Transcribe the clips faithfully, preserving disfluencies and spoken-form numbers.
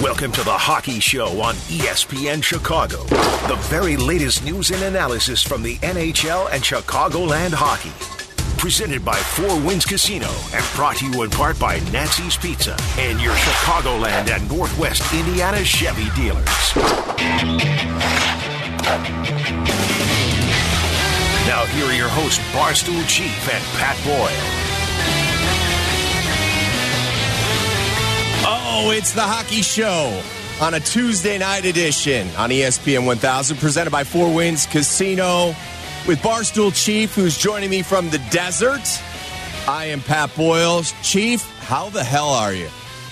Welcome to the Hockey Show on E S P N Chicago. The very latest news and analysis from the N H L and Chicagoland hockey. Presented by Four Winds Casino and brought to you in part by Nancy's Pizza and your Chicagoland and Northwest Indiana Chevy dealers. Now here are your hosts, Barstool Chief and Pat Boyle. Oh, it's the Hockey Show on a Tuesday night edition on E S P N one thousand, presented by Four Winds Casino with Barstool Chief, who's joining me from the desert. I am Pat Boyle. Chief, how the hell are you?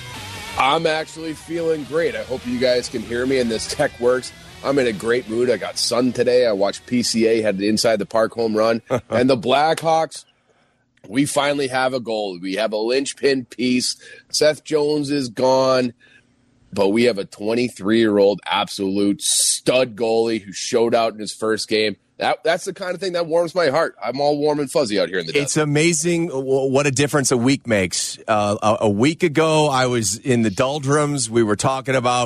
I'm actually feeling great. I hope you guys can hear me and this tech works. I'm in a great mood. I got sun today. I watched P C A, had the inside the park home run. And the Blackhawks, we finally have a goal. We have a linchpin piece. Seth Jones is gone, but we have a twenty-three-year-old absolute stud goalie who showed out in his first game. That, that's the kind of thing that warms my heart. I'm all warm and fuzzy out here in the desert. It's amazing what a difference a week makes. Uh, a, a week ago, I was in the doldrums. We were talking about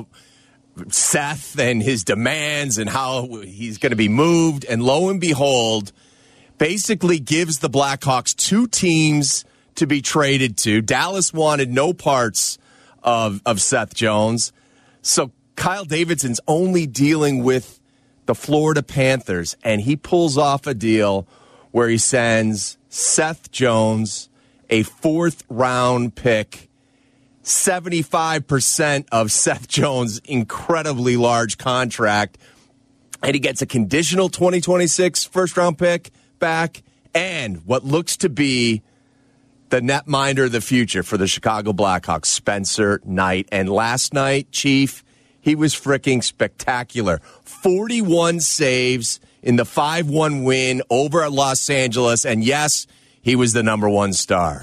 Seth and his demands and how he's going to be moved. And lo and behold, basically gives the Blackhawks two teams to be traded to. Dallas wanted no parts of, of Seth Jones. So Kyle Davidson's only dealing with the Florida Panthers, and he pulls off a deal where he sends Seth Jones a fourth-round pick, seventy-five percent of Seth Jones' incredibly large contract, and he gets a conditional twenty twenty-six first-round pick back and what looks to be the netminder of the future for the Chicago Blackhawks, Spencer Knight. And last night, Chief, he was freaking spectacular. forty-one saves in the five one win over at Los Angeles. And yes, he was the number one star.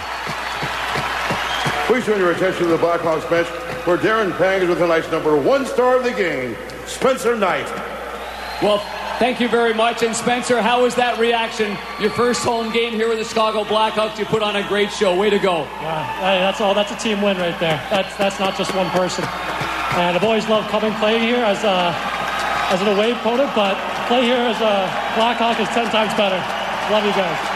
Please turn your attention to the Blackhawks bench, where Darren Pang is with a nice number one star of the game, Spencer Knight. Well, thank you very much. And Spencer, how was that reaction? Your first home game here with the Chicago Blackhawks. You put on a great show. Way to go. Yeah, hey, that's all. That's a team win right there. That's that's not just one person. And I've always loved coming playing here as a as an away opponent, but play here as a Blackhawk is ten times better. Love you guys.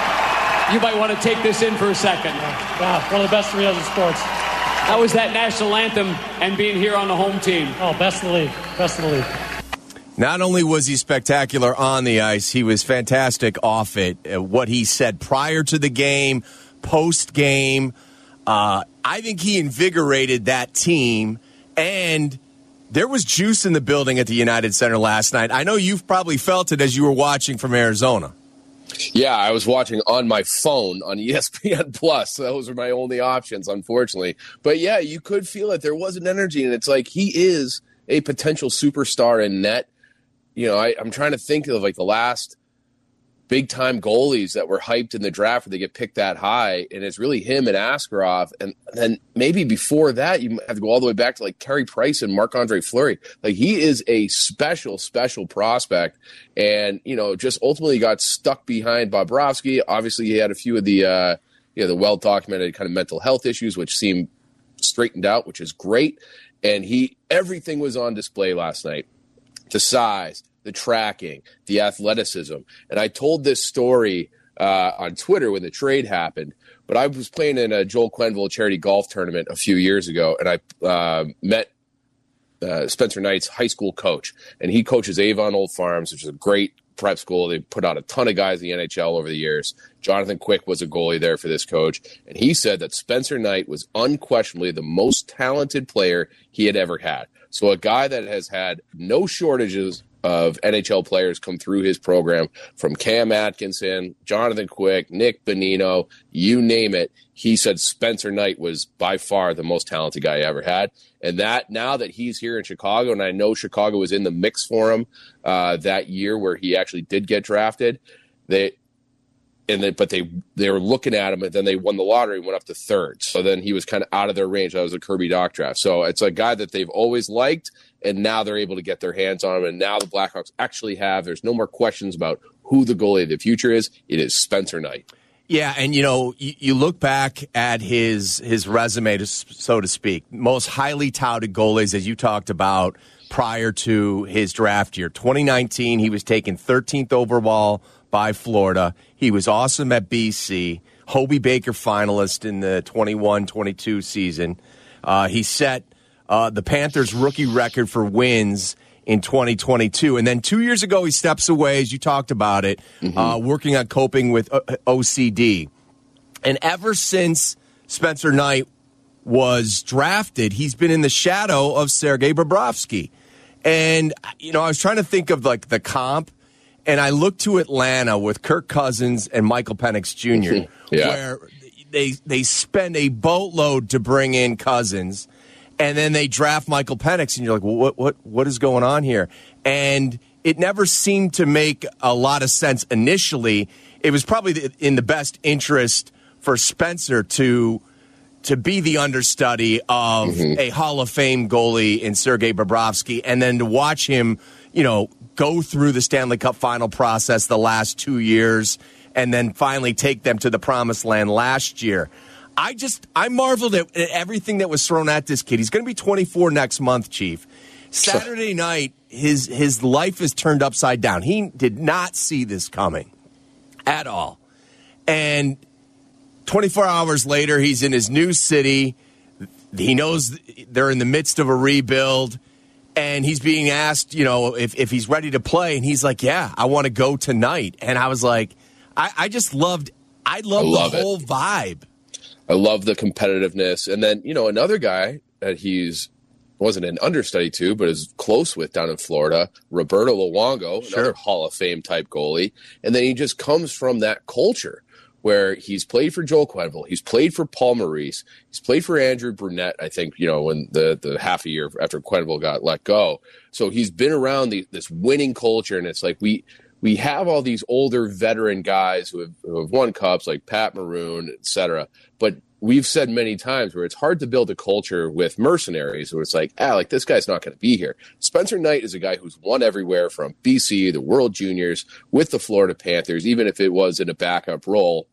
You might want to take this in for a second. Yeah, yeah, one of the best arenas in sports. How was that national anthem and being here on the home team? Oh, best in the league. Best in the league. Not only was he spectacular on the ice, he was fantastic off it. Uh, what he said prior to the game, post-game, uh, I think he invigorated that team, and there was juice in the building at the United Center last night. I know you've probably felt it as you were watching from Arizona. Yeah, I was watching on my phone on E S P N Plus. Those were my only options, unfortunately. But yeah, you could feel it. There was an energy, and it's like he is a potential superstar in net. You know, I, I'm trying to think of like the last big-time goalies that were hyped in the draft where they get picked that high, and it's really him and Askarov. And then maybe before that, you have to go all the way back to like Carey Price and Marc-Andre Fleury. Like he is a special, special prospect, and you know, just ultimately got stuck behind Bobrovsky. Obviously, he had a few of the uh, you know the well-documented kind of mental health issues, which seem straightened out, which is great. And he everything was on display last night. The size, the tracking, the athleticism. And I told this story uh, on Twitter when the trade happened, but I was playing in a Joel Quenneville charity golf tournament a few years ago, and I uh, met uh, Spencer Knight's high school coach, and he coaches Avon Old Farms, which is a great prep school. They put out a ton of guys in the N H L over the years. Jonathan Quick was a goalie there for this coach, and he said that Spencer Knight was unquestionably the most talented player he had ever had. So a guy that has had no shortages of N H L players come through his program, from Cam Atkinson, Jonathan Quick, Nick Bonino, you name it. He said Spencer Knight was by far the most talented guy he ever had. And that now that he's here in Chicago, and I know Chicago was in the mix for him uh, that year where he actually did get drafted, they and they, but they they were looking at him, and then they won the lottery and went up to third. So then he was kind of out of their range. That was a Kirby Dach draft. So it's a guy that they've always liked, and now they're able to get their hands on him. And now the Blackhawks actually have, there's no more questions about who the goalie of the future is. It is Spencer Knight. Yeah, and, you know, you, you look back at his his resume, to, so to speak, most highly touted goalies, as you talked about, prior to his draft year. twenty nineteen, he was taken thirteenth overall by Florida. He was awesome at B C. Hobey Baker finalist in the twenty-one twenty-two season. Uh, he set uh, the Panthers' rookie record for wins in twenty twenty-two. And then two years ago, he steps away, as you talked about it, mm-hmm. uh, working on coping with O C D. And ever since Spencer Knight was drafted, he's been in the shadow of Sergei Bobrovsky. And, you know, I was trying to think of, like, the comp, and I looked to Atlanta with Kirk Cousins and Michael Penix Junior, yeah. where they they spend a boatload to bring in Cousins, and then they draft Michael Penix, and you're like, well, what what what is going on here? And it never seemed to make a lot of sense initially. It was probably in the best interest for Spencer to to be the understudy of mm-hmm. a Hall of Fame goalie in Sergei Bobrovsky, and then to watch him, you know, go through the Stanley Cup final process the last two years and then finally take them to the promised land last year. I just, I marveled at everything that was thrown at this kid. He's going to be twenty-four next month, Chief. Saturday night, his his life is turned upside down. He did not see this coming at all. And twenty-four hours later, he's in his new city. He knows they're in the midst of a rebuild. And he's being asked, you know, if, if he's ready to play. And he's like, yeah, I want to go tonight. And I was like, I, I just loved, I loved I love the whole it. vibe. I love the competitiveness. And then, you know, another guy that he's wasn't an understudy to, but is close with down in Florida, Roberto Luongo, sure. another Hall of Fame type goalie. And then he just comes from that culture where he's played for Joel Quenneville, he's played for Paul Maurice, he's played for Andrew Brunette, I think, you know, when the, the half a year after Quenneville got let go. So he's been around the, this winning culture, and it's like we we have all these older veteran guys who have, who have won cups, like Pat Maroon, et cetera. But we've said many times where it's hard to build a culture with mercenaries, where it's like, ah, like this guy's not going to be here. Spencer Knight is a guy who's won everywhere from B C, the World Juniors, with the Florida Panthers, even if it was in a backup role,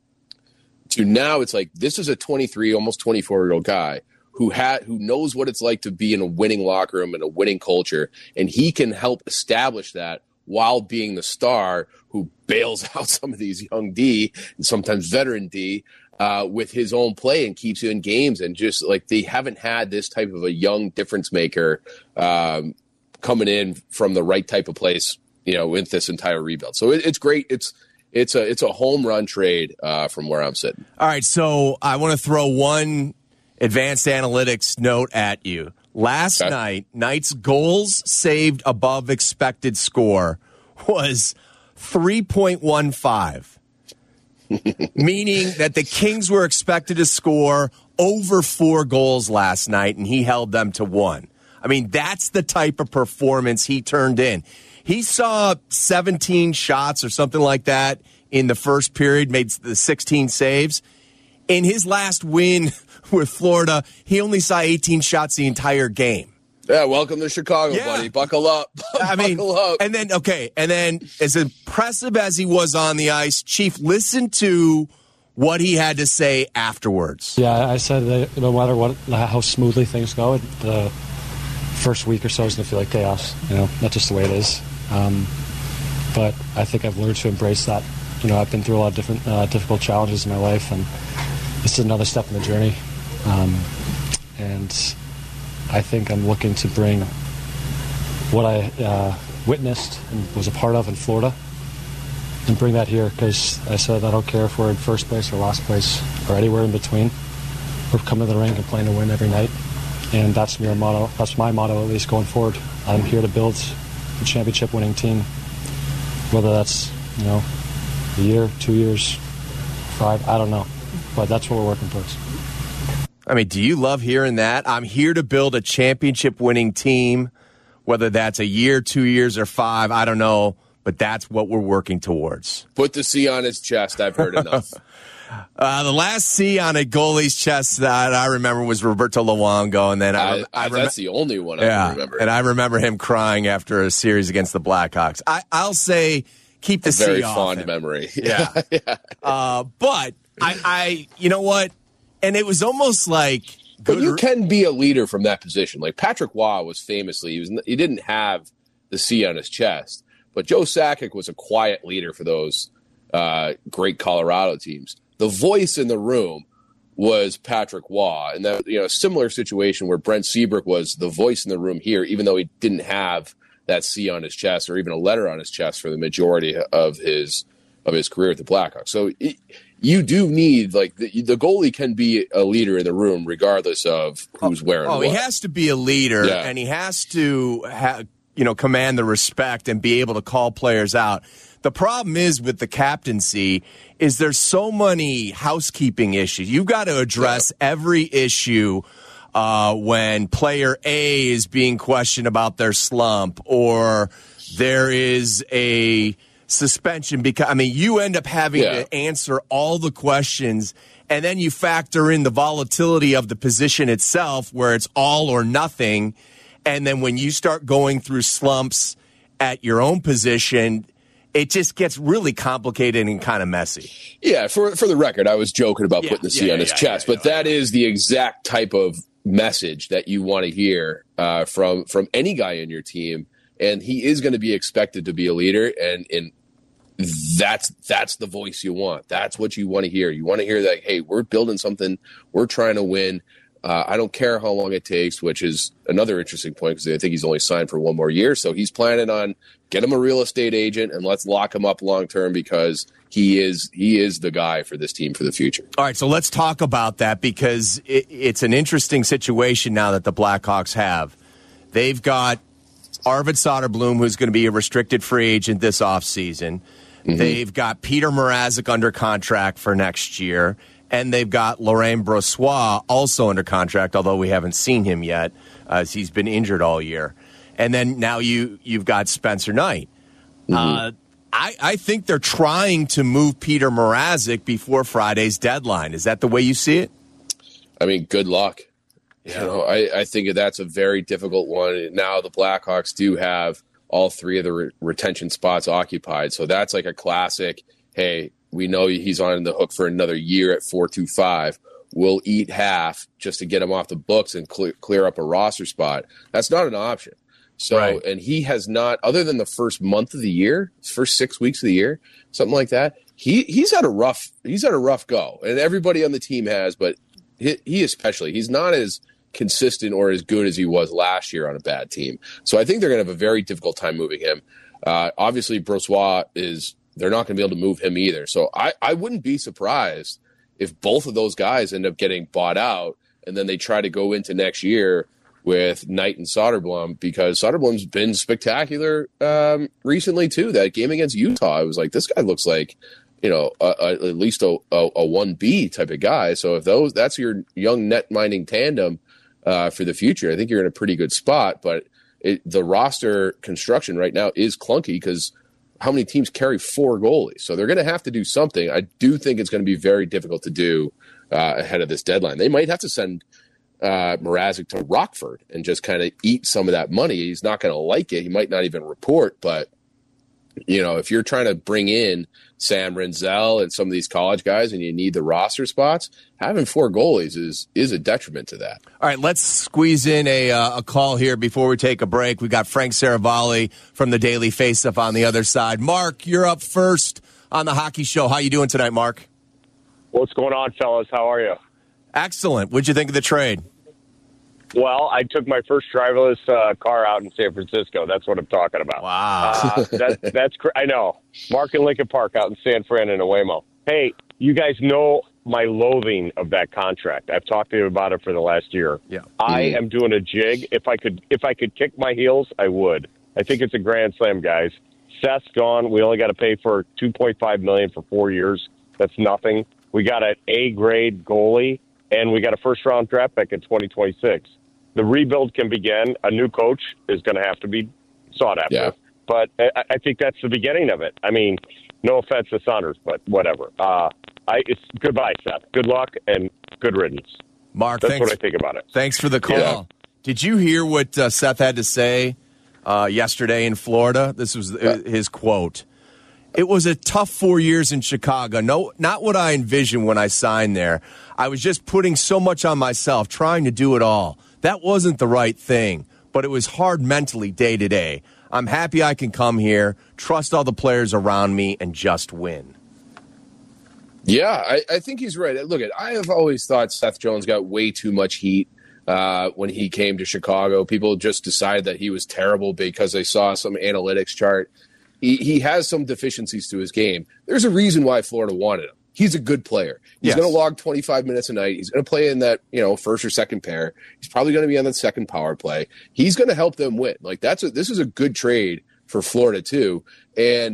to now it's like this is a twenty-three, almost twenty-four-year-old guy who had who knows what it's like to be in a winning locker room and a winning culture, and he can help establish that while being the star who bails out some of these young D and sometimes veteran D uh, with his own play and keeps you in games. And just like they haven't had this type of a young difference maker um, coming in from the right type of place, you know, with this entire rebuild. So it, it's great. It's It's a it's a home run trade uh, from where I'm sitting. All right, so I want to throw one advanced analytics note at you. Last okay. night, Knight's goals saved above expected score was three point one five, meaning that the Kings were expected to score over four goals last night, and he held them to one. I mean, that's the type of performance he turned in. He saw seventeen shots or something like that in the first period, made the sixteen saves. In his last win with Florida, he only saw eighteen shots the entire game. Yeah, welcome to Chicago, yeah. buddy. Buckle up. I mean, Buckle up. And then, okay, and then as impressive as he was on the ice, Chief, listen to what he had to say afterwards. Yeah, I said that no matter what, how smoothly things go, the first week or so is going to feel like chaos. You know, that's just the way it is. Um, but I think I've learned to embrace that. You know, I've been through a lot of different uh, difficult challenges in my life, and this is another step in the journey. Um, and I think I'm looking to bring what I uh, witnessed and was a part of in Florida and bring that here, because I said I don't care if we're in first place or last place or anywhere in between. We're coming to the rink and playing to win every night, and that's my motto. That's my motto, at least going forward. I'm here to build a championship-winning team, whether that's, you know, a year, two years, five, I don't know. But that's what we're working towards. I mean, do you love hearing that? I'm here to build a championship-winning team, whether that's a year, two years, or five, I don't know, but that's what we're working towards. Put the C on his chest. I've heard enough. uh, the last C on a goalie's chest that I remember was Roberto Luongo, and then I, I, I, I rem- that's the only one I yeah, remember. And I remember him crying after a series against the Blackhawks. I, I'll say keep the a very C off fond him. memory. Yeah. yeah. Uh, but I, I, you know what? And it was almost like. But you can be a leader from that position. Like Patrick Waugh was famously, he was he didn't have the C on his chest, but Joe Sakic was a quiet leader for those uh, great Colorado teams. The voice in the room was Patrick Waugh, and that, you know, a similar situation where Brent Seabrook was the voice in the room here, even though he didn't have that C on his chest or even a letter on his chest for the majority of his of his career at the Blackhawks. So. It, You do need, like, the, the goalie can be a leader in the room regardless of who's wearing oh, what. Oh, he has to be a leader, yeah. and he has to, ha- you know, command the respect and be able to call players out. The problem is with the captaincy is there's so many housekeeping issues. You've got to address yeah. every issue uh, when player A is being questioned about their slump or there is a suspension, because I mean you end up having yeah. to answer all the questions, and then you factor in the volatility of the position itself where it's all or nothing, and then when you start going through slumps at your own position, it just gets really complicated and kind of messy. Yeah, for for the record, I was joking about yeah, putting the C yeah, on his yeah, chest, yeah, but yeah, that yeah. is the exact type of message that you want to hear uh, from from any guy in your team, and he is going to be expected to be a leader, and in That's that's the voice you want. That's what you want to hear. You want to hear that, hey, we're building something. We're trying to win. Uh, I don't care how long it takes, which is another interesting point because I think he's only signed for one more year. So he's planning on get him a real estate agent and let's lock him up long term because he is he is the guy for this team for the future. All right, so let's talk about that because it, it's an interesting situation now that the Blackhawks have. They've got Arvid Soderblom, who's going to be a restricted free agent this offseason. Mm-hmm. They've got Peter Mrazek under contract for next year, and they've got Laurent Brossoit also under contract, although we haven't seen him yet, as he's been injured all year. And then now you, you've got Spencer Knight. Mm-hmm. Uh, I, I think they're trying to move Peter Mrazek before Friday's deadline. Is that the way you see it? I mean, good luck. Yeah. You know, I, I think that's a very difficult one. Now the Blackhawks do have all three of the re- retention spots occupied. So that's like a classic, hey, we know he's on the hook for another year at four two five. We'll eat half just to get him off the books and clear, clear up a roster spot. That's not an option. So, right. And he has not, other than the first month of the year, first six weeks of the year, something like that, he he's had a rough, he's had a rough go. And everybody on the team has, but he, he especially, he's not as consistent or as good as he was last year on a bad team. So I think they're going to have a very difficult time moving him. Uh, obviously, Brossoit is, they're not going to be able to move him either. So I, I wouldn't be surprised if both of those guys end up getting bought out and then they try to go into next year with Knight and Soderblom, because Soderblom's been spectacular um, recently too. That game against Utah, I was like, this guy looks like, you know, a, a, at least a, a, a one B type of guy. So if those that's your young net minding tandem, Uh, for the future, I think you're in a pretty good spot, but it, the roster construction right now is clunky because how many teams carry four goalies? So they're going to have to do something. I do think it's going to be very difficult to do uh, ahead of this deadline. They might have to send uh, Mrazek to Rockford and just kind of eat some of that money. He's not going to like it. He might not even report, but you know, if you're trying to bring in Sam Renzel and some of these college guys and you need the roster spots, having four goalies is is a detriment to that. All right, let's squeeze in a uh, a call here before we take a break. We got Frank Saravalli from the Daily Faceoff on the other side. Mark, you're up first on the Hockey Show. How you doing tonight, Mark? What's going on, fellas? How are you? Excellent. What'd you think of the trade? Well, I took my first driverless uh, car out in San Francisco. That's what I'm talking about. Wow. Uh, that, that's cr- I know. Mark and Lincoln Park out in San Fran and Waymo. Hey, you guys know my loathing of that contract. I've talked to you about it for the last year. Yeah. I mm. am doing a jig. If I could, if I could kick my heels, I would. I think it's a grand slam, guys. Seth's gone. We only got to pay for two point five million dollars for four years. That's nothing. We got an A-grade goalie, and we got a first-round draft pick in twenty twenty-six. The rebuild can begin. A new coach is going to have to be sought after. Yeah. But I, I think that's the beginning of it. I mean, no offense to Saunders, but whatever. Uh, I it's goodbye, Seth. Good luck and good riddance. Mark, that's thanks, what I think about it. Thanks for the call. Yeah. Did you hear what uh, Seth had to say uh, yesterday in Florida? This was uh, his quote. It was a tough four years in Chicago. No, not what I envisioned when I signed there. I was just putting so much on myself, trying to do it all. That wasn't the right thing, but it was hard mentally day to day. I'm happy I can come here, trust all the players around me, and just win. Yeah, I, I think he's right. Look, I have always thought Seth Jones got way too much heat uh, when he came to Chicago. People just decided that he was terrible because they saw some analytics chart. He, he has some deficiencies to his game. There's a reason why Florida wanted him. He's a good player. He's Yes. going to log twenty-five minutes a night. He's going to play in that, you know, first or second pair. He's probably going to be on the second power play. He's going to help them win. Like that's a, this is a good trade for Florida too. And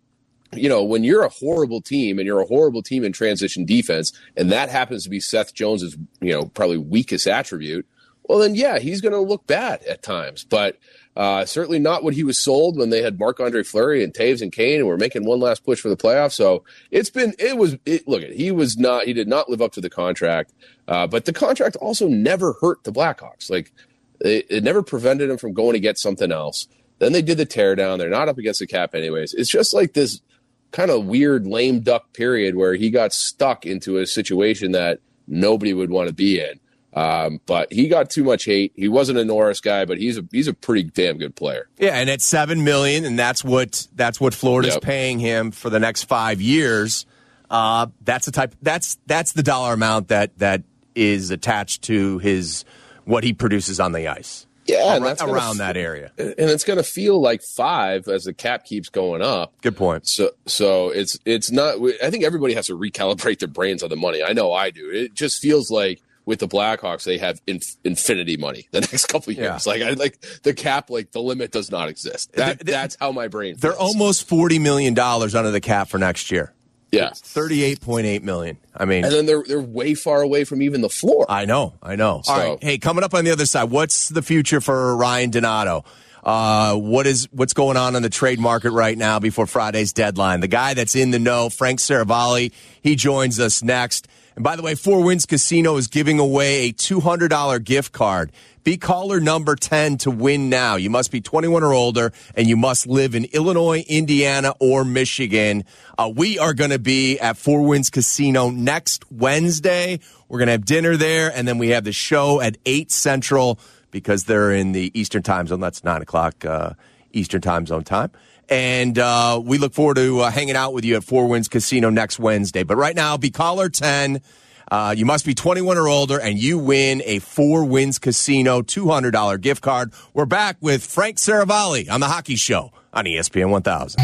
you know, when you're a horrible team and you're a horrible team in transition defense, and that happens to be Seth Jones's, you know, probably weakest attribute, well, then, yeah, he's going to look bad at times. But uh, certainly not what he was sold when they had Marc-Andre Fleury and Taves and Kane and were making one last push for the playoffs. So it's been, it was, it, look, he was not, he did not live up to the contract. Uh, but the contract also never hurt the Blackhawks. Like, it, it never prevented him from going to get something else. Then they did the teardown. They're not up against the cap anyways. It's just like this kind of weird lame duck period where he got stuck into a situation that nobody would want to be in. Um, but he got too much hate. He wasn't a Norris guy, but he's a he's a pretty damn good player. Yeah, and at seven million, and that's what that's what Florida's Yep. paying him for the next five years. Uh, that's the type. That's that's the dollar amount that that is attached to his what he produces on the ice. Yeah, and Ar- that's gonna around f- that area. And it's going to feel like five as the cap keeps going up. Good point. So, so it's it's not. I think everybody has to recalibrate their brains on the money. I know I do. It just feels like with the Blackhawks, they have inf- infinity money the next couple of years. Yeah. Like I like the cap, like the limit does not exist. That They- they- that's how my brain. They're feels. almost forty million dollars under the cap for next year. yeah, thirty-eight point eight million. I mean, and then they're they're way far away from even the floor. I know, I know. So- All right, hey, coming up on the other side, what's the future for Ryan Donato? Uh, what is what's going on in the trade market right now before Friday's deadline? The guy that's in the know, Frank Saravalli, he joins us next. And by the way, Four Winds Casino is giving away a two hundred dollars gift card. Be caller number ten to win now. You must be twenty-one or older, and you must live in Illinois, Indiana, or Michigan. Uh, we are going to be at Four Winds Casino next Wednesday. We're going to have dinner there, and then we have the show at eight Central because they're in the Eastern time zone. That's nine o'clock uh, Eastern time zone time. And uh, we look forward to uh, hanging out with you at Four Winds Casino next Wednesday. But right now, be caller ten. Uh, you must be twenty-one or older, and you win a Four Winds Casino two hundred dollars gift card. We're back with Frank Saravalli on The Hockey Show on E S P N one thousand.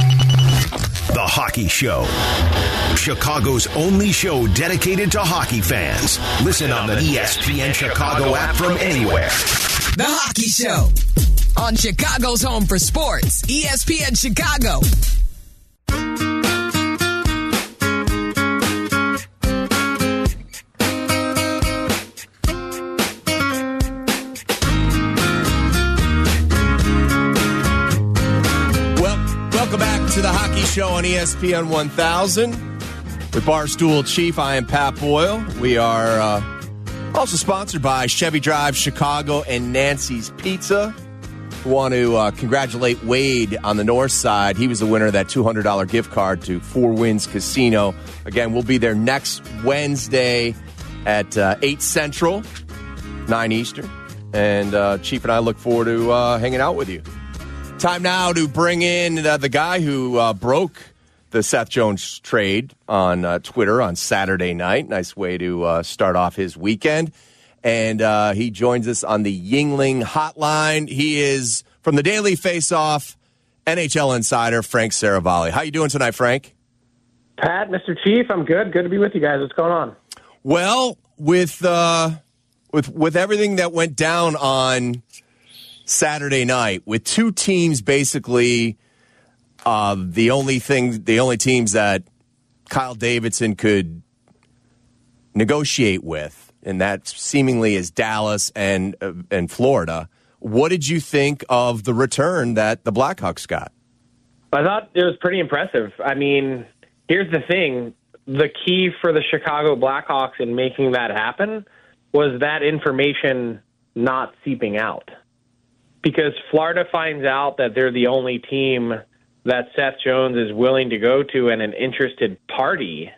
The Hockey Show. Chicago's only show dedicated to hockey fans. Listen on the E S P N Chicago app from anywhere. The Hockey Show on Chicago's home for sports, E S P N Chicago. Well, welcome back to The Hockey Show on E S P N one thousand. With Barstool Chief, I am Pat Boyle. We are uh, also sponsored by Chevy Drive Chicago and Nancy's Pizza. We want to uh, congratulate Wade on the north side. He was the winner of that two hundred dollars gift card to Four Winds Casino. Again, we'll be there next Wednesday at uh, eight Central, nine Eastern. And uh, Chief and I look forward to uh, hanging out with you. Time now to bring in uh, the guy who uh, broke the Seth Jones trade on uh, Twitter on Saturday night. Nice way to uh, start off his weekend. And uh, he joins us on the Yingling hotline. He is from the Daily Faceoff, N H L insider, Frank Saravalli. How you doing tonight, Frank? Pat, Mister Chief, I'm good. Good to be with you guys. What's going on? Well, with uh, with with everything that went down on Saturday night, with two teams basically uh, the only thing, the only teams that Kyle Davidson could negotiate with, and that seemingly is Dallas and uh, and Florida. What did you think of the return that the Blackhawks got? I thought it was pretty impressive. I mean, here's the thing. The key for the Chicago Blackhawks in making that happen was that information not seeping out. Because Florida finds out that they're the only team that Seth Jones is willing to go to and an interested party,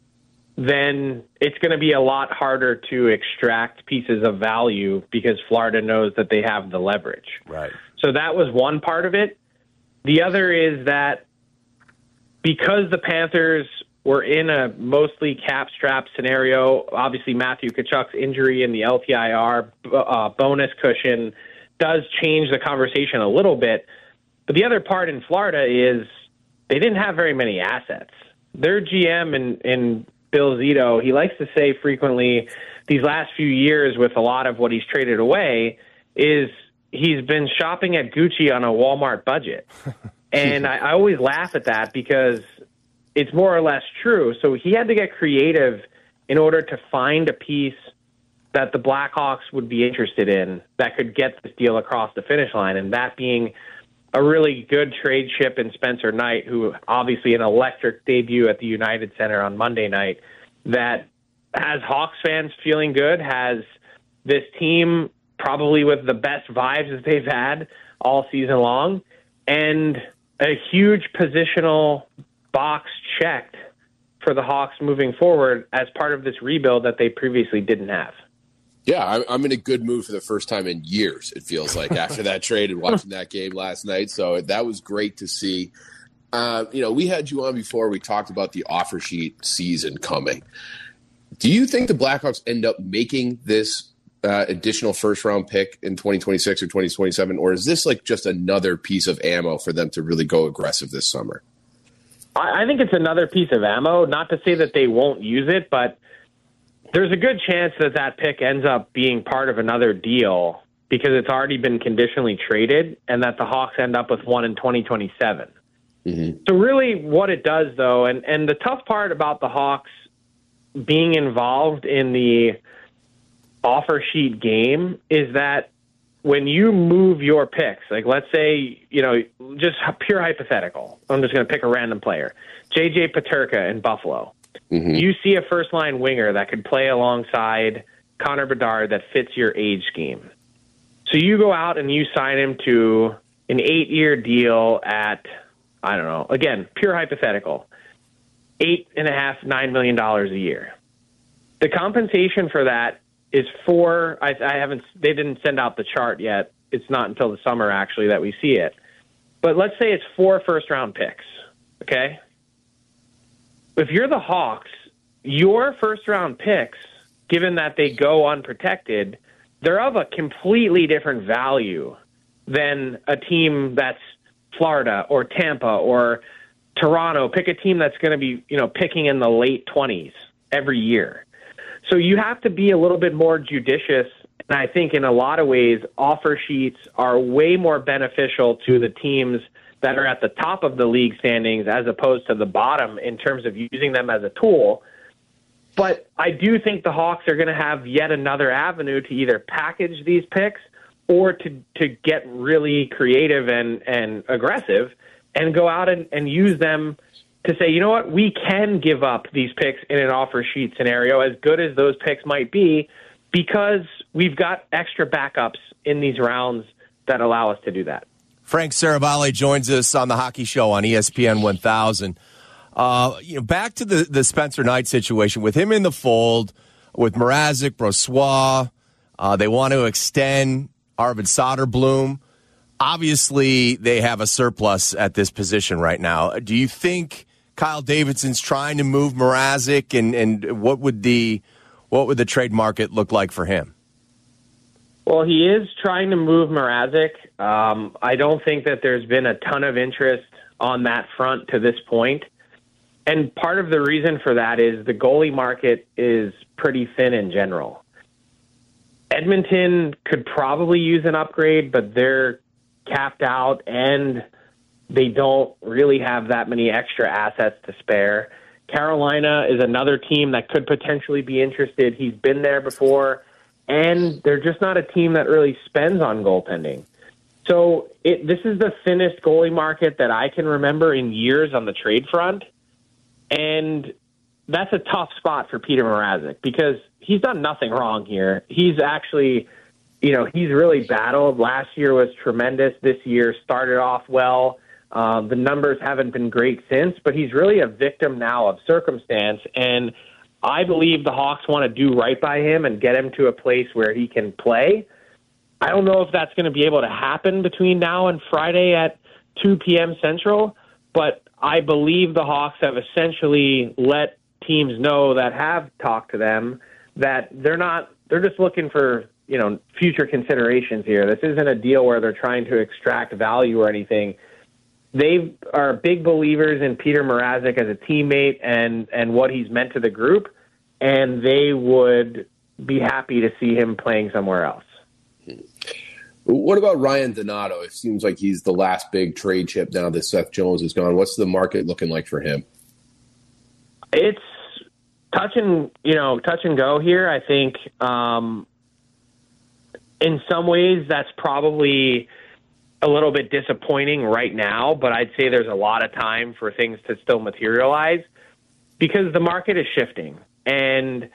then it's going to be a lot harder to extract pieces of value because Florida knows that they have the leverage. Right. So that was one part of it. The other is that because the Panthers were in a mostly cap-strap scenario, obviously Matthew Tkachuk's injury and the L T I R uh, bonus cushion does change the conversation a little bit. But the other part in Florida is they didn't have very many assets. Their G M in, in Bill Zito, he likes to say frequently these last few years with a lot of what he's traded away is he's been shopping at Gucci on a Walmart budget. And I, I always laugh at that because it's more or less true. So he had to get creative in order to find a piece that the Blackhawks would be interested in that could get this deal across the finish line, and that being a really good trade ship in Spencer Knight, who obviously an electric debut at the United Center on Monday night, that has Hawks fans feeling good, has this team probably with the best vibes that they've had all season long, and a huge positional box checked for the Hawks moving forward as part of this rebuild that they previously didn't have. Yeah, I'm in a good mood for the first time in years, it feels like, after that trade and watching that game last night. So that was great to see. Uh, you know, we had you on before. We talked about the offer sheet season coming. Do you think the Blackhawks end up making this uh, additional first-round pick in twenty twenty-six or twenty twenty-seven, or is this like just another piece of ammo for them to really go aggressive this summer? I think it's another piece of ammo. Not to say that they won't use it, but there's a good chance that that pick ends up being part of another deal because it's already been conditionally traded and that the Hawks end up with one in twenty twenty-seven. Mm-hmm. So really what it does, though, and, and the tough part about the Hawks being involved in the offer sheet game is that when you move your picks, like let's say, you know, just pure hypothetical, I'm just going to pick a random player, J J Peterka in Buffalo. Mm-hmm. You see a first-line winger that could play alongside Connor Bedard that fits your age scheme. So you go out and you sign him to an eight-year deal at, I don't know, again, pure hypothetical, eight and a half, nine million dollars a year. The compensation for that is four. I, I haven't. They didn't send out the chart yet. It's not until the summer actually that we see it. But let's say it's four first-round picks. Okay. If you're the Hawks, your first-round picks, given that they go unprotected, they're of a completely different value than a team that's Florida or Tampa or Toronto. Pick a team that's going to be, you know, picking in the late twenties every year. So you have to be a little bit more judicious. And I think in a lot of ways, offer sheets are way more beneficial to the teams that are at the top of the league standings as opposed to the bottom in terms of using them as a tool. But I do think the Hawks are going to have yet another avenue to either package these picks or to, to get really creative and, and aggressive and go out and, and use them to say, you know what, we can give up these picks in an offer sheet scenario, as good as those picks might be, because we've got extra backups in these rounds that allow us to do that. Frank Saravalli joins us on the Hockey Show on E S P N one thousand. Uh, you know, back to the, the Spencer Knight situation, with him in the fold, with Mrazek, Brossoit, uh, they want to extend Arvid Soderblom. Obviously, they have a surplus at this position right now. Do you think Kyle Davidson's trying to move Mrazek, and, and what would the what would the trade market look like for him? Well, he is trying to move Mrazek. Um, I don't think that there's been a ton of interest on that front to this point. And part of the reason for that is the goalie market is pretty thin in general. Edmonton could probably use an upgrade, but they're capped out and they don't really have that many extra assets to spare. Carolina is another team that could potentially be interested. He's been there before, and they're just not a team that really spends on goaltending. So it, this is the thinnest goalie market that I can remember in years on the trade front. And that's a tough spot for Peter Mrazek because he's done nothing wrong here. He's actually, you know, he's really battled. Last year was tremendous. This year started off well. Uh, the numbers haven't been great since, but he's really a victim now of circumstance. And I believe the Hawks want to do right by him and get him to a place where he can play. I don't know if that's going to be able to happen between now and Friday at two p.m. Central, but I believe the Hawks have essentially let teams know that have talked to them that they're not, they're just looking for, you know, future considerations here. This isn't a deal where they're trying to extract value or anything. They are big believers in Peter Mrazek as a teammate and, and what he's meant to the group, and they would be happy to see him playing somewhere else. What about Ryan Donato? It seems like he's the last big trade chip now that Seth Jones is gone. What's the market looking like for him? It's touch and, you know, touch and go here. I think um, in some ways that's probably a little bit disappointing right now, but I'd say there's a lot of time for things to still materialize because the market is shifting. And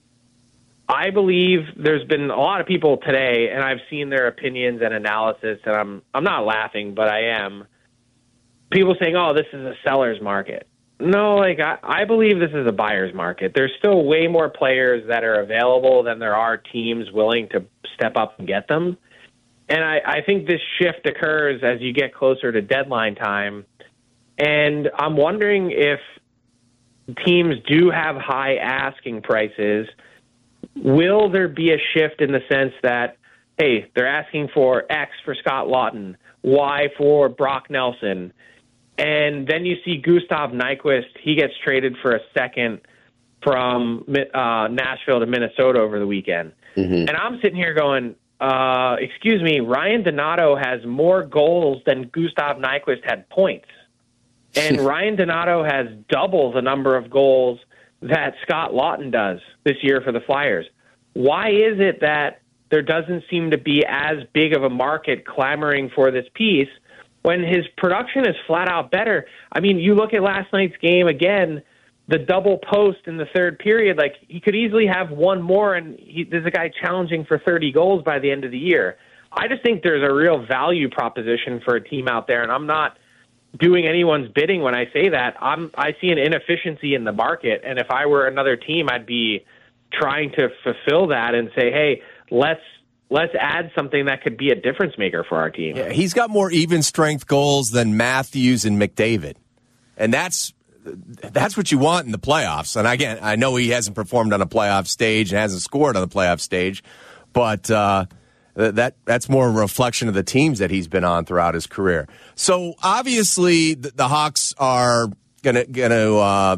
I believe there's been a lot of people today, and I've seen their opinions and analysis, and I'm I'm not laughing, but I am. People saying, oh, this is a seller's market. No, like I, I believe this is a buyer's market. There's still way more players that are available than there are teams willing to step up and get them. And I, I think this shift occurs as you get closer to deadline time. And I'm wondering if teams do have high asking prices, will there be a shift in the sense that, hey, they're asking for X for Scott Laughton, Y for Brock Nelson, and then you see Gustav Nyquist, he gets traded for a second from uh, Nashville to Minnesota over the weekend. Mm-hmm. And I'm sitting here going, uh, excuse me, Ryan Donato has more goals than Gustav Nyquist had points. And Ryan Donato has double the number of goals that Scott Laughton does this year for the Flyers. Why is it that there doesn't seem to be as big of a market clamoring for this piece when his production is flat out better? I mean, you look at last night's game again, the double post in the third period, like he could easily have one more, and he, there's a guy challenging for thirty goals by the end of the year. I just think there's a real value proposition for a team out there, and I'm not doing anyone's bidding when I say that. I'm, I see an inefficiency in the market, and if I were another team, I'd be trying to fulfill that and say, hey, let's let's add something that could be a difference maker for our team. Yeah, he's got more even strength goals than Matthews and McDavid, and that's that's what you want in the playoffs. And again, I know he hasn't performed on a playoff stage and hasn't scored on the playoff stage, but uh, that that's more a reflection of the teams that he's been on throughout his career. So obviously, the, the Hawks are gonna gonna uh,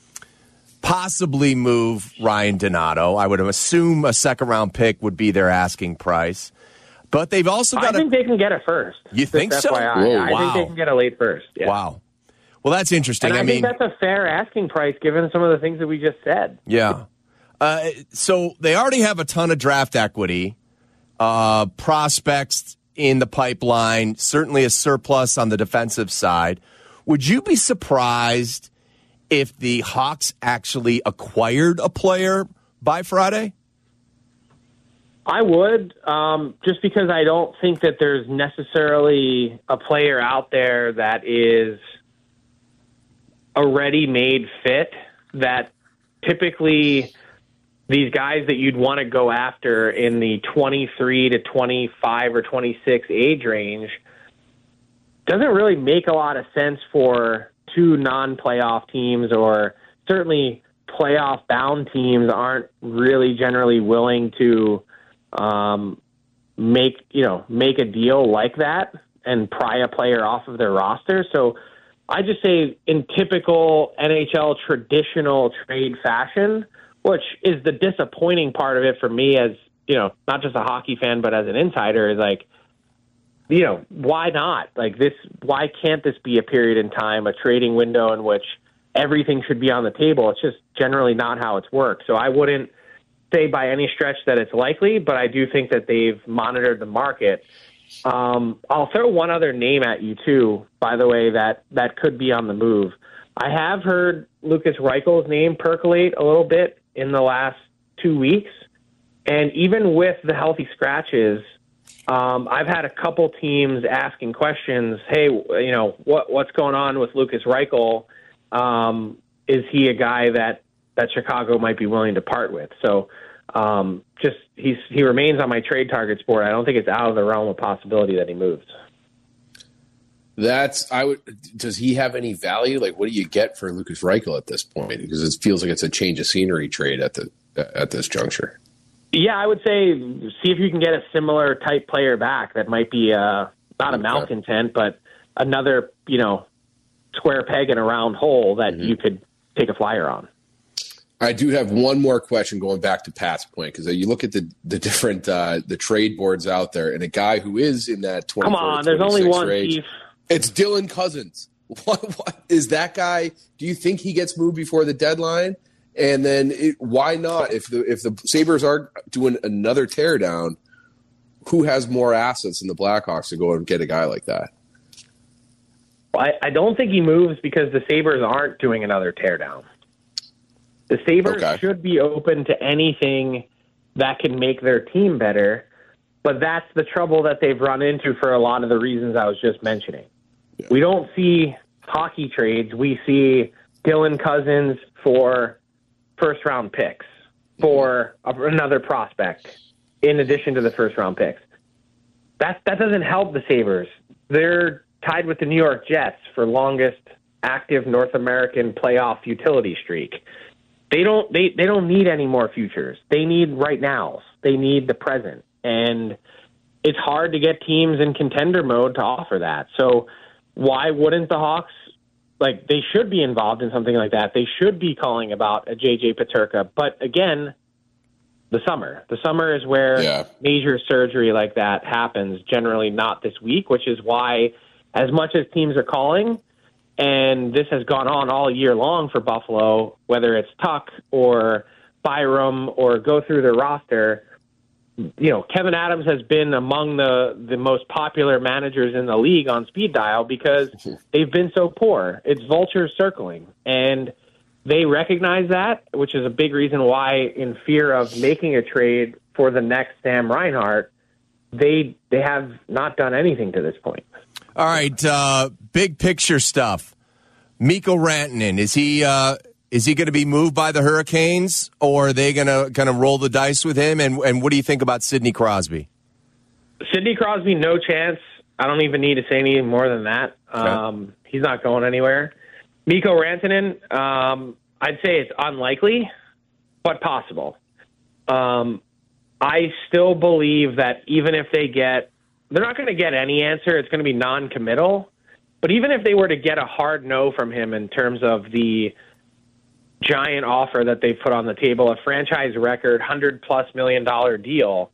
possibly move Ryan Donato. I would assume a second round pick would be their asking price. But they've also got. I think a, they can get a first. You think That's so? Why I, Whoa, I wow. think they can get a late first. Yeah. Wow. Well, that's interesting. And I, I mean, think that's a fair asking price given some of the things that we just said. Yeah. Uh, so they already have a ton of draft equity, uh, prospects in the pipeline, certainly a surplus on the defensive side. Would you be surprised if the Hawks actually acquired a player by Friday? I would, um, just because I don't think that there's necessarily a player out there that is a ready-made fit that typically these guys that you'd want to go after in the twenty-three to twenty-five or twenty-six age range doesn't really make a lot of sense for two non-playoff teams, or certainly playoff-bound teams aren't really generally willing to um, make, you know, make a deal like that and pry a player off of their roster. So I just say in typical N H L traditional trade fashion, which is the disappointing part of it for me as, you know, not just a hockey fan, but as an insider, is like, you know, why not? Like this, why can't this be a period in time, a trading window in which everything should be on the table? It's just generally not how it's worked. So I wouldn't say by any stretch that it's likely, but I do think that they've monitored the market. Um, I'll throw one other name at you, too, by the way, that, that could be on the move. I have heard Lucas Reichel's name percolate a little bit in the last two weeks. And even with the healthy scratches Um, I've had a couple teams asking questions. Hey, you know, what what's going on with Lukas Reichel? Um, is he a guy that, that Chicago might be willing to part with? So um, just he's he remains on my trade targets board. I don't think it's out of the realm of possibility that he moves. That's I would. Does he have any value? Like, what do you get for Lukas Reichel at this point? Because it feels like it's a change of scenery trade at the at this juncture. Yeah, I would say see if you can get a similar type player back that might be uh, not a malcontent, but another, you know, square peg in a round hole that mm-hmm. you could take a flyer on. I do have one more question going back to Pat's point, because you look at the the different uh, the trade boards out there, and a guy who is in that twenty-four Come on, there's only one, range, Chief. It's Dylan Cousins. What, what is that guy? Do you think he gets moved before the deadline? And then it, why not? If the if the Sabres are doing another teardown, who has more assets than the Blackhawks to go and get a guy like that? I, I don't think he moves because the Sabres aren't doing another teardown. The Sabres okay. should be open to anything that can make their team better, but that's the trouble that they've run into for a lot of the reasons I was just mentioning. Yeah. We don't see hockey trades. We see Dylan Cousins for first-round picks, for another prospect, in addition to the first-round picks. That that doesn't help the Sabres. They're tied with the New York Jets for longest active North American playoff utility streak. They don't they, they don't need any more futures. They need right nows. They need the present. And it's hard to get teams in contender mode to offer that. So why wouldn't the Hawks, like, they should be involved in something like that. They should be calling about a J J Peterka. But again, the summer. The summer is where yeah. major surgery like that happens, generally not this week, which is why as much as teams are calling, and this has gone on all year long for Buffalo, whether it's Tuck or Byram or go through their roster, you know, Kevin Adams has been among the, the most popular managers in the league on speed dial because they've been so poor. It's vultures circling, and they recognize that, which is a big reason why, in fear of making a trade for the next Sam Reinhart, they they have not done anything to this point. All right, uh, big picture stuff. Mikko Rantanen, is he uh, is he going to be moved by the Hurricanes, or are they going to kind of roll the dice with him? And and what do you think about Sidney Crosby? Sidney Crosby, no chance. I don't even need to say any more than that. Okay. Um, he's not going anywhere. Mikko Rantanen, um, I'd say it's unlikely, but possible. Um, I still believe that even if they get, they're not going to get any answer. It's going to be non-committal. But even if they were to get a hard no from him in terms of the giant offer that they put on the table, a franchise record, one hundred plus million dollar deal,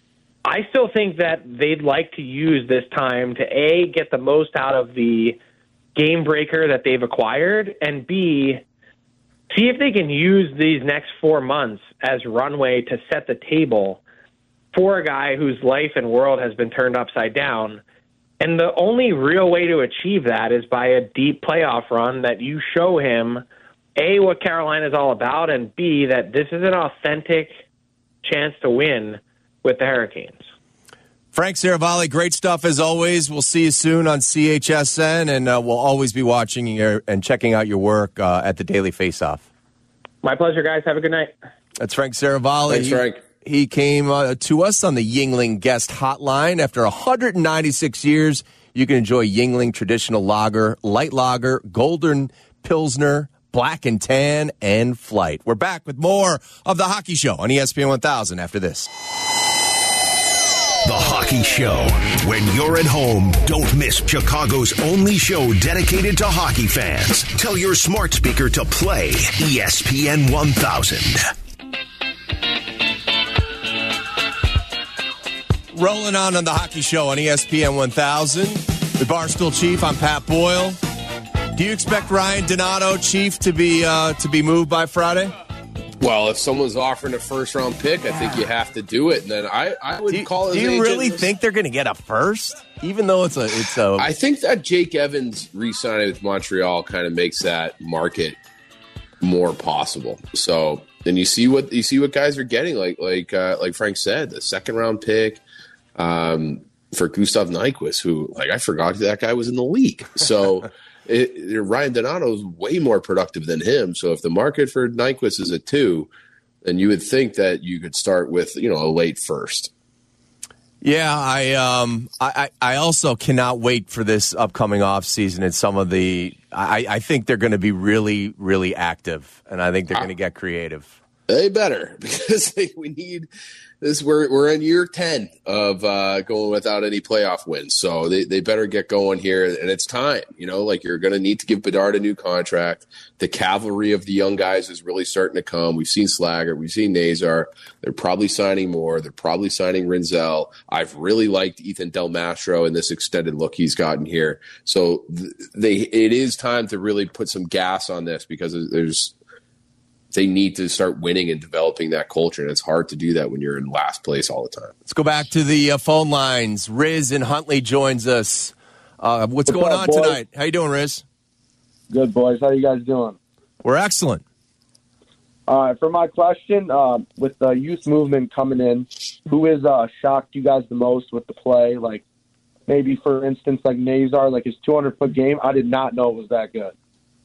I still think that they'd like to use this time to, A, get the most out of the game breaker that they've acquired, and B, see if they can use these next four months as runway to set the table for a guy whose life and world has been turned upside down. And the only real way to achieve that is by a deep playoff run that you show him, A, what Carolina is all about, and B, that this is an authentic chance to win with the Hurricanes. Frank Seravalli, great stuff as always. We'll see you soon on C H S N, and uh, we'll always be watching your, and checking out your work uh, at the Daily Faceoff. My pleasure, guys. Have a good night. That's Frank Seravalli. Thanks, Frank. He, he came uh, to us on the Yuengling Guest Hotline. After one hundred ninety-six years, you can enjoy Yuengling traditional lager, light lager, golden pilsner, black and tan, and flight. We're back with more of The Hockey Show on E S P N one thousand after this. The Hockey Show. When you're at home, don't miss Chicago's only show dedicated to hockey fans. Tell your smart speaker to play E S P N one thousand. Rolling on on The Hockey Show on E S P N one thousand. The Barstool Chief, I'm Pat Boyle. Do you expect Ryan Donato, Chief, to be uh, to be moved by Friday? Well, if someone's offering a first-round pick, I think you have to do it. And then I, I would do you, call his Do you agent. really think they're going to get a first? Even though it's a... it's a. I think that Jake Evans re-signing with Montreal kind of makes that market more possible. So then you see what you see what guys are getting, like like uh, like Frank said, the second-round pick, um, for Gustav Nyquist, who, like, I forgot that guy was in the league. So it, it, Ryan Donato is way more productive than him. So if the market for Nyquist is a two, then you would think that you could start with, you know, a late first. Yeah, I um, I, I also cannot wait for this upcoming offseason and some of the I, I think they're going to be really, really active, and I think they're going to get creative. They better, because they, we need this. We're we're in year ten of uh, going without any playoff wins, so they, they better get going here, and it's time. You know, like, you're going to need to give Bedard a new contract. The cavalry of the young guys is really starting to come. We've seen Slaggert, we've seen Nazar. They're probably signing more. They're probably signing Rinzel. I've really liked Ethan Del Mastro and this extended look he's gotten here. So th- they it is time to really put some gas on this, because there's. They need to start winning and developing that culture, and it's hard to do that when you're in last place all the time. Let's go back to the uh, phone lines. Riz in Huntley joins us. Uh, what's, what's going up, on boys? Tonight? How you doing, Riz? Good, boys. How you guys doing? We're excellent. All right, for my question, uh, with the youth movement coming in, who is uh, shocked you guys the most with the play? Like, maybe, for instance, like Nazar, like his two hundred foot game, I did not know it was that good.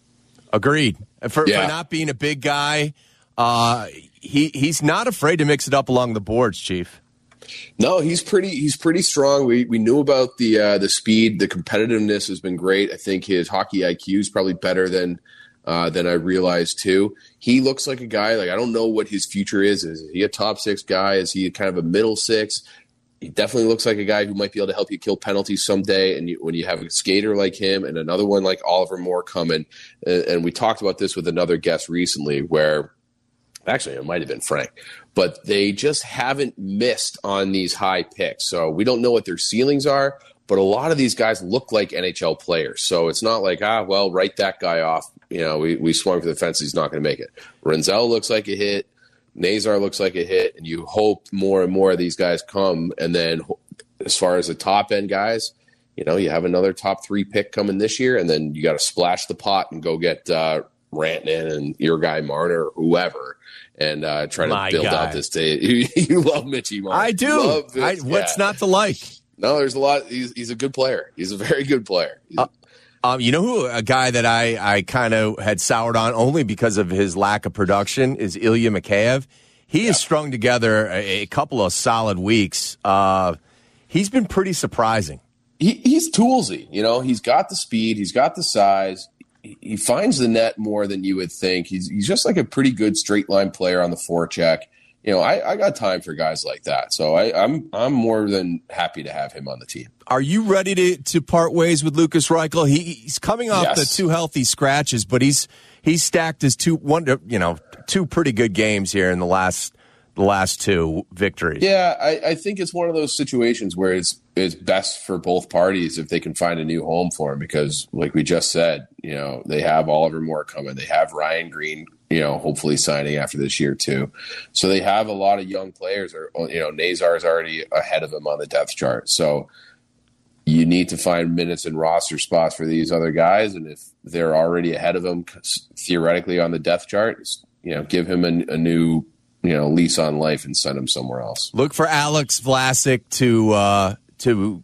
Agreed. For, yeah. for not being a big guy, uh, he he's not afraid to mix it up along the boards, Chief. No, he's pretty he's pretty strong. We we knew about the uh, the speed, the competitiveness has been great. I think his hockey I Q is probably better than uh, than I realized too. He looks like a guy, like, I don't know what his future is. Is he a top six guy? Is he kind of a middle six? He definitely looks like a guy who might be able to help you kill penalties someday. And you, when you have a skater like him and another one like Oliver Moore coming, and, and we talked about this with another guest recently, where actually it might have been Frank, but they just haven't missed on these high picks. So we don't know what their ceilings are, but a lot of these guys look like N H L players. So it's not like, ah, well, write that guy off. You know, we, we swung for the fence. He's not going to make it. Rinzel looks like a hit. Nazar looks like a hit, and you hope more and more of these guys come. And then as far as the top end guys, you know, you have another top three pick coming this year, and then you got to splash the pot and go get uh, Rantanen and your guy Marner or whoever, and uh, try to My build guy. out this day. You, you love Mitchie Marner. I do. I, what's yeah. not to like? No, there's a lot. He's, he's a good player. He's a very good player. Uh, um, you know who a guy that I, I kind of had soured on only because of his lack of production is Ilya Mikheyev. He yeah. has strung together a, a couple of solid weeks. Uh, he's been pretty surprising. He, he's toolsy. You know, he's got the speed. He's got the size. He, he finds the net more than you would think. He's he's just like a pretty good straight line player on the forecheck. You know, I, I got time for guys like that. So I, I'm I'm more than happy to have him on the team. Are you ready to, to part ways with Lucas Reichel? He, he's coming off Yes. the two healthy scratches, but he's he's stacked his two one you know two pretty good games here in the last the last two victories. Yeah, I, I think it's one of those situations where it's it's best for both parties if they can find a new home for him, because, like we just said, you know, they have Oliver Moore coming, they have Ryan Green, you know, hopefully signing after this year too. So they have a lot of young players. Or, you know, Nazar is already ahead of him on the depth chart. So you need to find minutes and roster spots for these other guys. And if they're already ahead of him theoretically on the depth chart, you know, give him a, a new, you know, lease on life and send him somewhere else. Look for Alex Vlasic to uh, to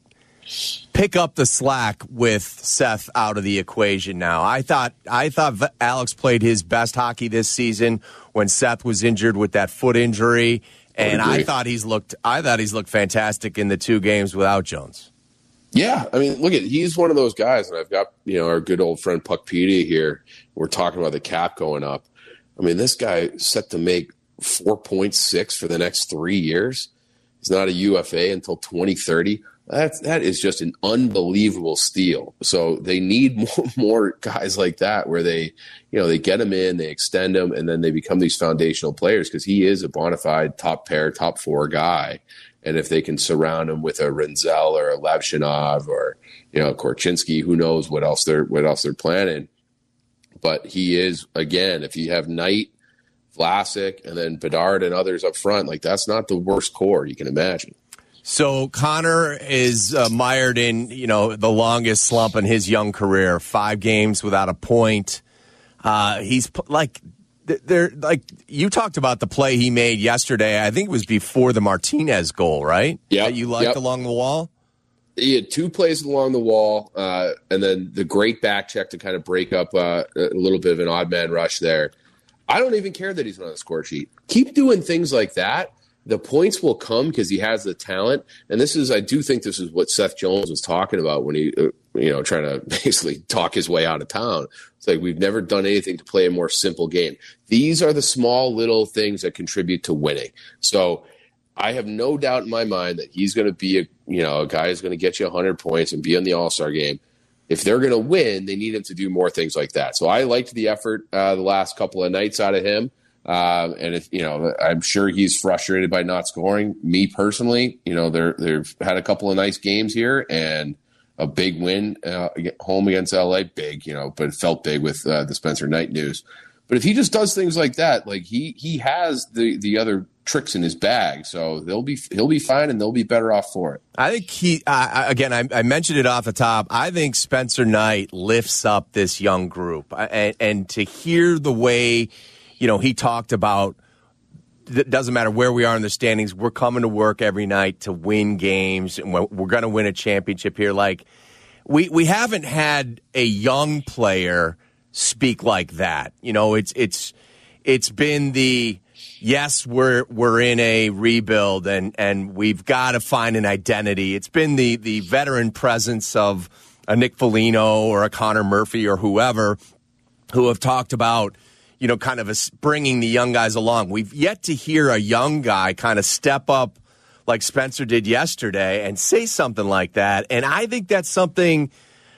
pick up the slack with Seth out of the equation now. I thought I thought Alex played his best hockey this season when Seth was injured with that foot injury, and I, I thought he's looked I thought he's looked fantastic in the two games without Jones. Yeah, I mean, look at he's one of those guys, and I've got, you know, our good old friend Puckpedia here. We're talking about the cap going up. I mean, this guy set to make four point six for the next three years. He's not a U F A until twenty thirty. That's, that is just an unbelievable steal. So they need more, more guys like that, where they, you know, they get them in, they extend them, and then they become these foundational players, because he is a bona fide top pair, top four guy. And if they can surround him with a Rinzel or a Lavshinov or, you know, Korchinski, who knows what else they're what else they're planning. But he is, again, if you have Knight, Vlasic, and then Bedard and others up front, like, that's not the worst core you can imagine. So Connor is uh, mired in, you know, the longest slump in his young career. Five games without a point. Uh, he's like, There, like you talked about the play he made yesterday. I think it was before the Martinez goal, right? Yeah, you liked yep. along the wall. He had two plays along the wall, uh, and then the great back check to kind of break up uh, a little bit of an odd man rush there. I don't even care that he's not on the score sheet. Keep doing things like that. The points will come because he has the talent. And this is, I do think this is what Seth Jones was talking about when he, uh, you know, trying to basically talk his way out of town. It's like, we've never done anything to play a more simple game. These are the small little things that contribute to winning. So I have no doubt in my mind that he's going to be a, you know, a guy who's going to get you one hundred points and be in the All-Star game. If they're going to win, they need him to do more things like that. So I liked the effort uh, the last couple of nights out of him. Um, and if, you know, I'm sure he's frustrated by not scoring. Me personally, you know, they're, they've had a couple of nice games here and a big win uh, home against L A. Big, you know, but it felt big with uh, the Spencer Knight news. But if he just does things like that, like he he has the the other tricks in his bag, so they'll be he'll be fine and they'll be better off for it. I think he uh, again. I, I mentioned it off the top. I think Spencer Knight lifts up this young group, and, and to hear the way, you know, he talked about. It doesn't matter where we are in the standings. We're coming to work every night to win games, and we're, we're going to win a championship here. Like we we haven't had a young player speak like that. You know, it's it's it's been the yes, we're we're in a rebuild and and we've got to find an identity. It's been the the veteran presence of a Nick Foligno or a Connor Murphy or whoever who have talked about, you know, kind of a, bringing the young guys along. We've yet to hear a young guy kind of step up like Spencer did yesterday and say something like that. And I think that's something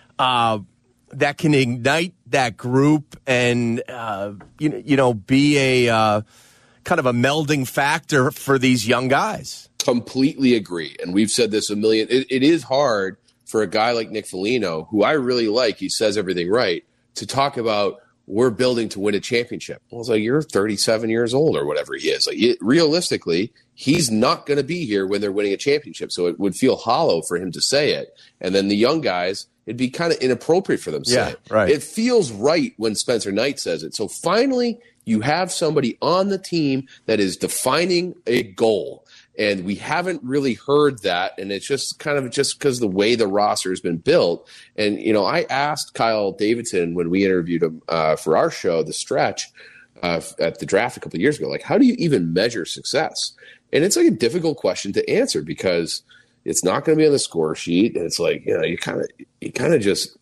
uh, that can ignite that group and, uh, you know, you know, be a uh, kind of a melding factor for these young guys. Completely agree. And we've said this a million. It, it is hard for a guy like Nick Foligno, who I really like, he says everything right, to talk about we're building to win a championship. Well, it's like, you're thirty-seven years old or whatever he is. Like, it, realistically, he's not going to be here when they're winning a championship. So it would feel hollow for him to say it. And then the young guys, it'd be kind of inappropriate for them to yeah, say it. Right. It feels right when Spencer Knight says it. So finally, you have somebody on the team that is defining a goal. And we haven't really heard that, and it's just kind of just because the way the roster has been built. And, you know, I asked Kyle Davidson when we interviewed him uh, for our show, The Stretch, uh, at the draft a couple of years ago, like, how do you even measure success? And it's like a difficult question to answer because it's not going to be on the score sheet. And it's like, you know, you kind of you kind of just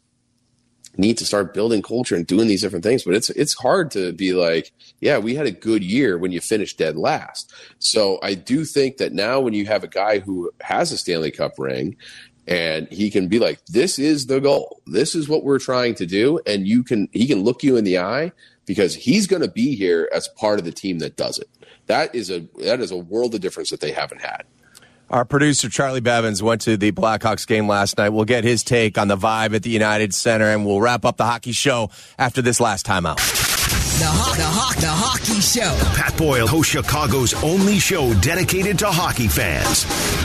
need to start building culture and doing these different things. But it's it's hard to be like, yeah, we had a good year when you finished dead last. So I do think that now when you have a guy who has a Stanley Cup ring and he can be like, this is the goal, this is what we're trying to do, and you can he can look you in the eye because he's going to be here as part of the team that does it. That is a that is a world of difference that they haven't had. Our producer, Charlie Bevins, went to the Blackhawks game last night. We'll get his take on the vibe at the United Center, and we'll wrap up the hockey show after this last timeout. The, ho- the, ho- the Hockey Show. Pat Boyle hosts Chicago's only show dedicated to hockey fans.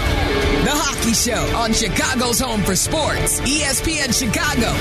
The Hockey Show on Chicago's home for sports, E S P N Chicago.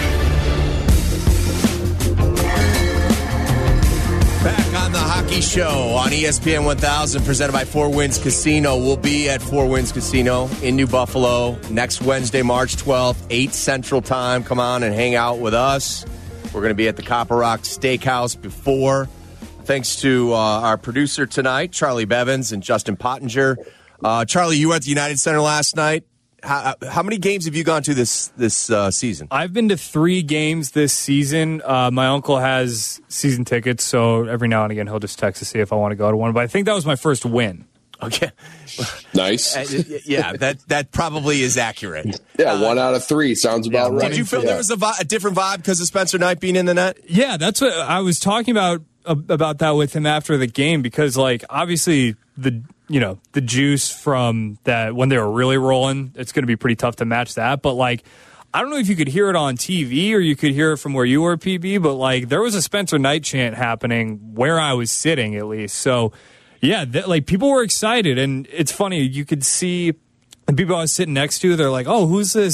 Back on the Hockey Show on E S P N one thousand, presented by Four Winds Casino. We'll be at Four Winds Casino in New Buffalo next Wednesday, March twelfth, eight Central Time. Come on and hang out with us. We're going to be at the Copper Rock Steakhouse before. Thanks to uh, our producer tonight, Charlie Bevins and Justin Pottinger. Uh, Charlie, you were at the United Center last night. How, how many games have you gone to this this uh, season? I've been to three games this season. Uh, my uncle has season tickets, so every now and again he'll just text to see if I want to go to one. But I think that was my first win. Okay, nice. Uh, yeah, that that probably is accurate. Yeah, uh, one out of three sounds about yeah, right. Did you feel yeah. there was a, vi- a different vibe because of Spencer Knight being in the net? Yeah, that's what I was talking about uh, about that with him after the game because, like, obviously the. you know, the juice from that when they were really rolling, it's going to be pretty tough to match that. But, like, I don't know if you could hear it on T V or you could hear it from where you were, P B, but, like, there was a Spencer Knight chant happening where I was sitting, at least. So, yeah, th- like, people were excited. And it's funny, you could see the people I was sitting next to, they're like, oh, who's this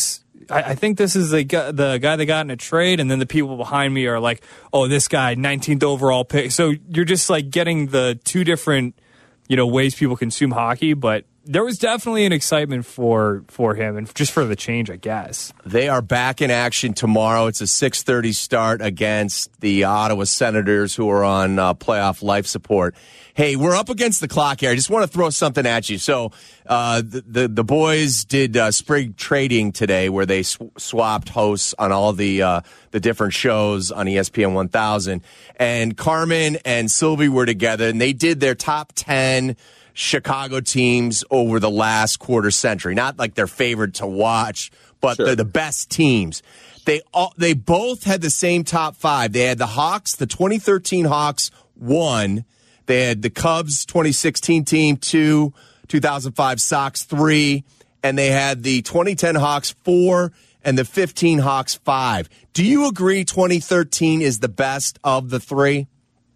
I, I think this is the guy, the guy that got in a trade, and then the people behind me are like, oh, this guy, nineteenth overall pick. So you're just like getting the two different, you know, ways people consume hockey, but there was definitely an excitement for for him and just for the change, I guess. They are back in action tomorrow. It's a six thirty start against the Ottawa Senators, who are on uh, playoff life support. Hey, we're up against the clock here. I just want to throw something at you. So uh, the, the the boys did uh, spring trading today, where they sw- swapped hosts on all the uh, the different shows on E S P N one thousand. And Carmen and Sylvie were together, and they did their top ten Chicago teams over the last quarter century. Not like their favorite to watch, but sure. They're the best teams. They all, they both had the same top five. They had the Hawks, the twenty thirteen Hawks, one. They had the Cubs twenty sixteen team, two, two thousand five Sox, three, and they had the twenty ten Hawks, four, and the fifteen Hawks, five. Do you agree twenty thirteen is the best of the three?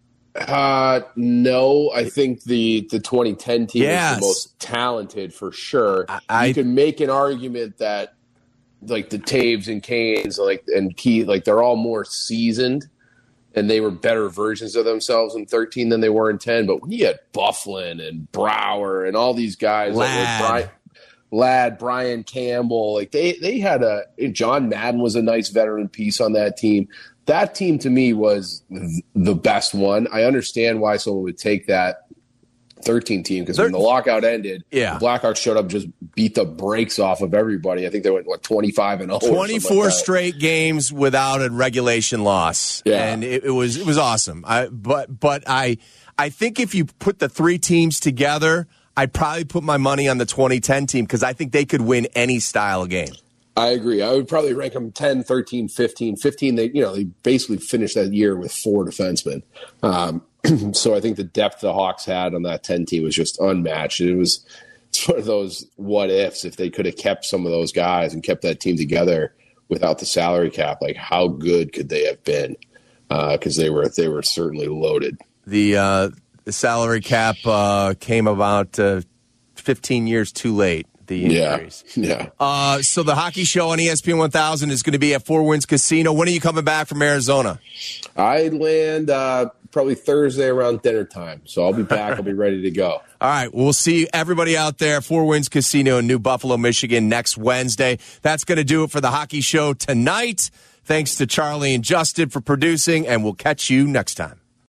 Uh, no, I think the, the twenty ten team yes. is the most talented for sure. I, you can make an argument that like the Taves and Canes, like and Key, like they're all more seasoned, and they were better versions of themselves in thirteen than they were in ten. But when you had Bufflin and Brower and all these guys, Ladd, like Brian, Ladd, Brian Campbell, like they they had a John Madden was a nice veteran piece on that team. That team to me was the best one. I understand why someone would take that thirteen team because when the lockout ended, yeah. the Blackhawks showed up, just beat the brakes off of everybody. I think they went what twenty-five and oh, twenty-four like straight games without a regulation loss, yeah. and it, it was it was awesome. I, but but I I think if you put the three teams together, I'd probably put my money on the twenty ten team because I think they could win any style of game. I agree. I would probably rank them ten, thirteen, fifteen. fifteen, they you know they basically finished that year with four defensemen. Um, so I think the depth the Hawks had on that ten team was just unmatched. It was it's one of those what ifs if they could have kept some of those guys and kept that team together without the salary cap. Like how good could they have been? Because uh, they were they were certainly loaded. The uh, the salary cap uh, came about uh, fifteen years too late. The injuries. Yeah. yeah. Uh, so the hockey show on E S P N one thousand is going to be at Four Winds Casino. When are you coming back from Arizona? I land uh, probably Thursday around dinner time. So I'll be back. I'll be ready to go. All right. We'll see everybody out there at Four Winds Casino in New Buffalo, Michigan next Wednesday. That's going to do it for the hockey show tonight. Thanks to Charlie and Justin for producing, and we'll catch you next time.